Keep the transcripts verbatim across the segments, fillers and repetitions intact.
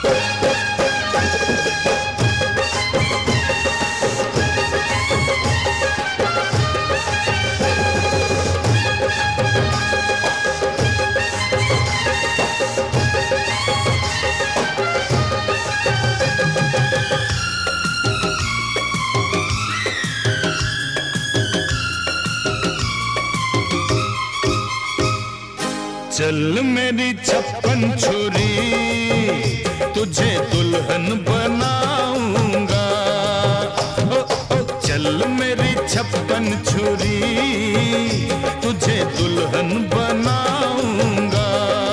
चल मेरी छप्पन छुरी, तुझे दुल्हन बनाऊंगा। ओ, ओ, चल मेरी छप्पन छुरी, तुझे दुल्हन बनाऊंगा।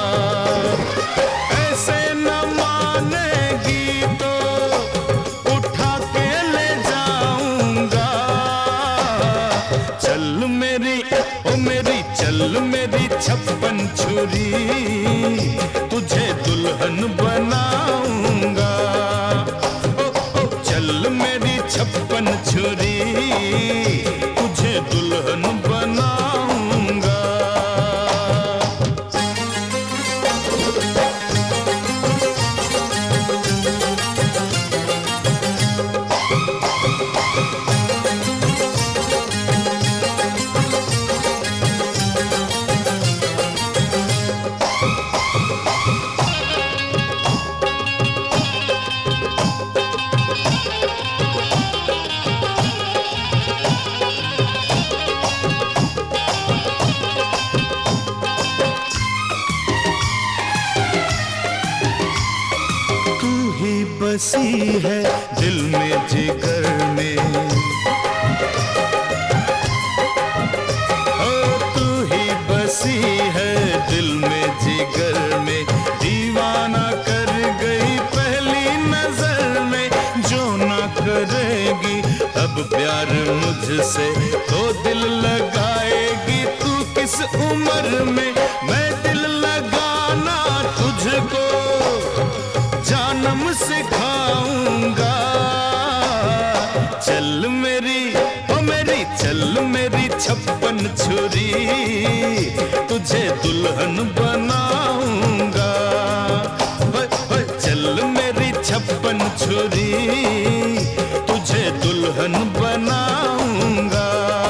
ऐसे न मानेगी तो उठा के ले जाऊंगा। चल मेरी ओ मेरी चल मेरी छप्पन छुरी, तुझे दुल्हन बनाऊंगा। ओ, ओ, चल मेरी छप्पन छुरी, तुझे दुल्हन बनाऊंगा। बसी है दिल में जिगर में, ओ तू ही बसी है दिल में जिगर में। दीवाना कर गई पहली नजर में, जो ना करेगी अब प्यार मुझसे तो दिल लगाएगी तू किस उम्र में। मैं दिल लगाना तुझको जानम सिखाऊंगा। चल मेरी ओ मेरी चल मेरी छप्पन छुरी, तुझे दुल्हन बनाऊंगा। चल मेरी छप्पन छुरी, तुझे दुल्हन बनाऊंगा।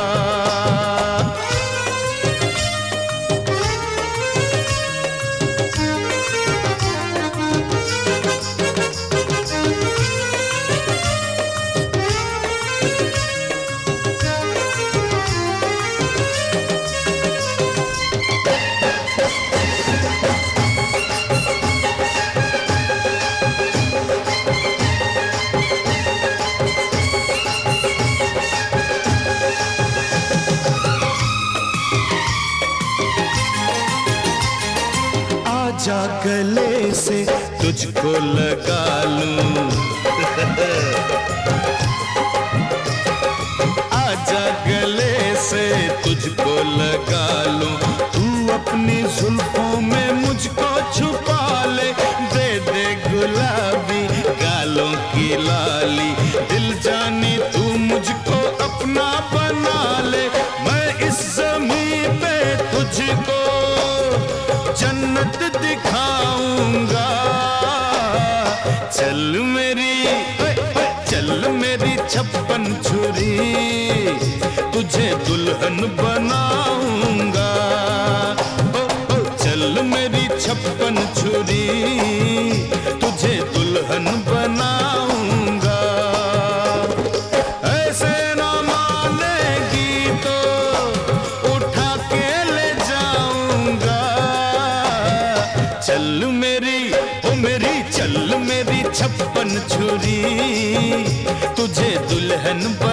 आजा गले से तुझको लगा लूं, आजा गले से तुझको लगा लूं। तू अपनी जुल्फों में मुझको छुपा ले, दे दे गुलाबी गालों की लाली। दिल जानी तू मुझको अपना बना ले, मैं इस ज़मीं पे तुझको जन्नत दिखाऊंगा। चल मेरी चल मेरी छप्पन छुरी, तुझे दुल्हन बनाऊंगा। ओ, ओ, चल मेरी छप्पन छुरी, तुझे दुल्हन बनाऊंगा। ऐसे ना मानेगी तो उठा के ले जाऊंगा। चल मेरी ओ मेरी चल मेरी छप्पन छुरी, तुझे दुल्हन